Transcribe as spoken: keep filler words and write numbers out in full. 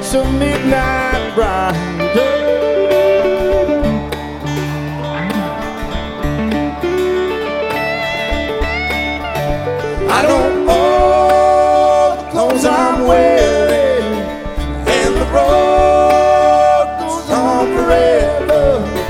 makes a midnight rider. I don't owe the clothes I'm wearing.